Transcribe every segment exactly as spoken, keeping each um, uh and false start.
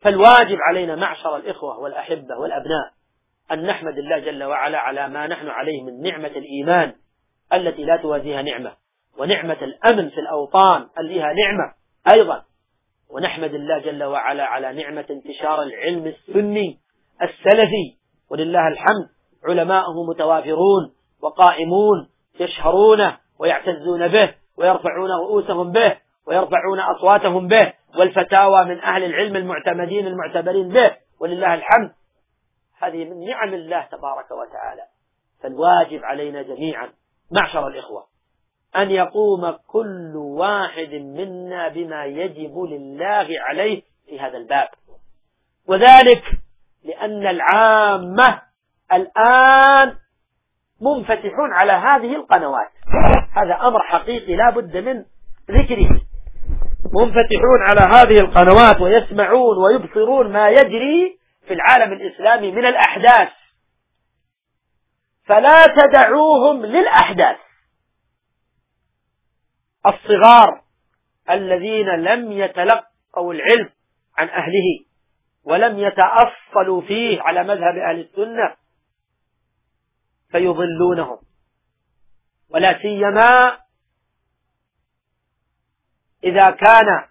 فالواجب علينا معشر الإخوة والأحبة والأبناء أن نحمد الله جل وعلا على ما نحن عليه من نعمة الإيمان التي لا توازيها نعمة، ونعمة الأمن في الأوطان اللي لها نعمة أيضا، ونحمد الله جل وعلا على نعمة انتشار العلم السني السلفي، ولله الحمد علماءه متوافرون وقائمون يشهرونه ويعتزون به ويرفعون رؤوسهم به ويرفعون أصواتهم به، والفتاوى من أهل العلم المعتمدين المعتبرين به، ولله الحمد. هذه من نعم الله تبارك وتعالى. فالواجب علينا جميعا معشر الإخوة أن يقوم كل واحد منا بما يجب لله عليه في هذا الباب، وذلك لأن العامة الآن منفتحون على هذه القنوات. هذا أمر حقيقي لا بد من ذكره. منفتحون على هذه القنوات ويسمعون ويبصرون ما يجري في العالم الإسلامي من الأحداث، فلا تدعوهم للأحداث. الصغار الذين لم يتلقوا العلم عن أهله ولم يتأصلوا فيه على مذهب أهل السنة فيضلونهم، ولا سيما إذا كان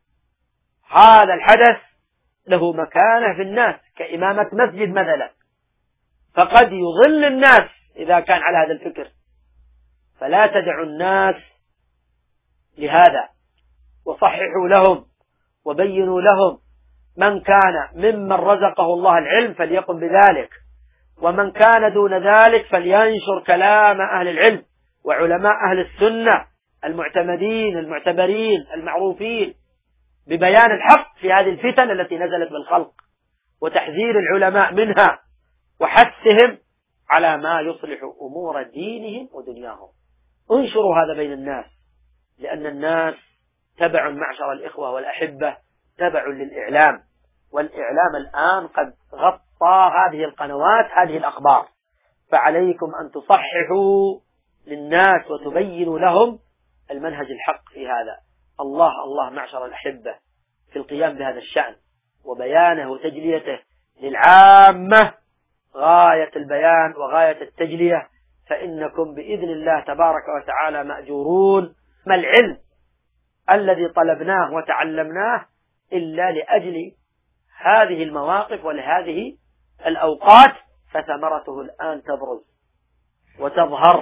هذا الحدث له مكانة في الناس كإمامة مسجد مثلا، فقد يضل الناس إذا كان على هذا الفكر. فلا تدعوا الناس لهذا، وصححوا لهم وبينوا لهم. من كان ممن رزقه الله العلم فليقم بذلك، ومن كان دون ذلك فلينشر كلام أهل العلم وعلماء أهل السنة المعتمدين المعتبرين المعروفين ببيان الحق في هذه الفتن التي نزلت بالخلق، وتحذير العلماء منها، وحثهم على ما يصلح أمور دينهم ودنياهم. انشروا هذا بين الناس، لأن الناس تبع معشر الإخوة والأحبة تبع للإعلام، والإعلام الآن قد غطى هذه القنوات هذه الأخبار، فعليكم أن تصححوا للناس وتبينوا لهم المنهج الحق في هذا. الله الله معشر الأحبة في القيام بهذا الشأن وبيانه وتجليته للعامة غاية البيان وغاية التجلية، فإنكم بإذن الله تبارك وتعالى مأجورون. ما العلم الذي طلبناه وتعلمناه إلا لأجل هذه المواقف ولهذه الأوقات، فثمرته الآن تبرز وتظهر،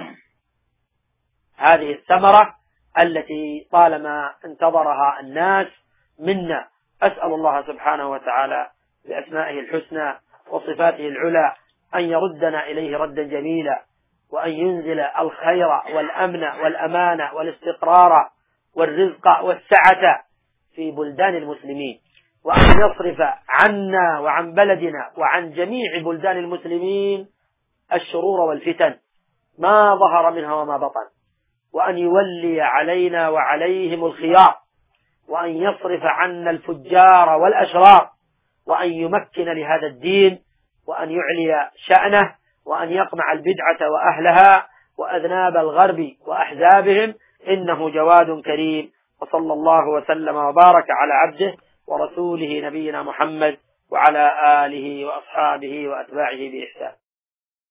هذه الثمرة التي طالما انتظرها الناس منا. أسأل الله سبحانه وتعالى بأسمائه الحسنى وصفاته العلى أن يردنا إليه ردا جميلا، وأن ينزل الخير والأمن والأمان والاستقرار والرزق والسعة في بلدان المسلمين، وأن يصرف عنا وعن بلدنا وعن جميع بلدان المسلمين الشرور والفتن ما ظهر منها وما بطن، وأن يولي علينا وعليهم الخيار، وأن يصرف عنا الفجار والأشرار، وأن يمكن لهذا الدين، وأن يعلي شأنه، وأن يقمع البدعة وأهلها وأذناب الغرب وأحزابهم، إنه جواد كريم. وصلى الله وسلم وبارك على عبده ورسوله نبينا محمد وعلى آله وأصحابه وأتباعه بإحسان.